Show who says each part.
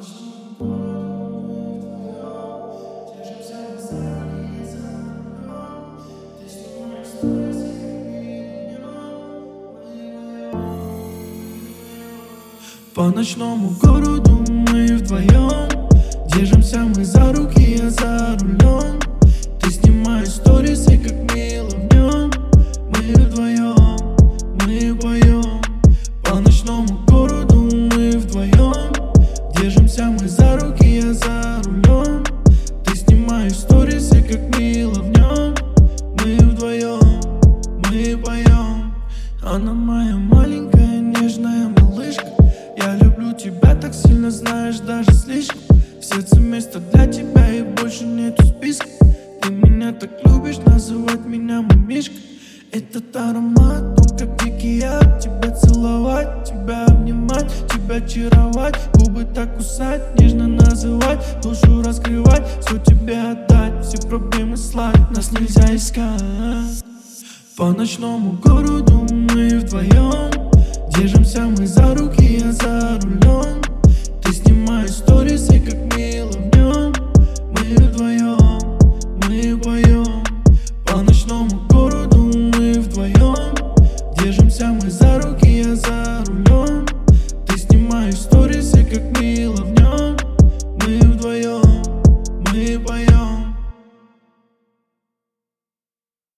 Speaker 1: По ночному городу мы вдвоем держимся мы за руки, я за рулем. Ты снимаешь сторисы, как мило в нем. Мы вдвоем, мы поем. По ночному городу мы вдвоем держимся мы за руки, я за рулем. Ты снимаешь сторисы, как мило в нем. Мы вдвоем, мы поем. Она моя маленькая нежная малышка. Я люблю тебя так сильно, знаешь, даже слишком. В сердце место для тебя и больше нету списка. Ты меня так любишь, называть меня мамишка. Этот аромат, он как дикий яд. Тебя целовать, тебя обнимать, тебя очаровать. Губы так кусать, нежно называть, душу раскрывать, все тебе отдать, все проблемы сладить, нас нельзя искать. По ночному городу мы вдвоем держимся мы за руки, я за рулем. Ты снимаешь сторисы, как мило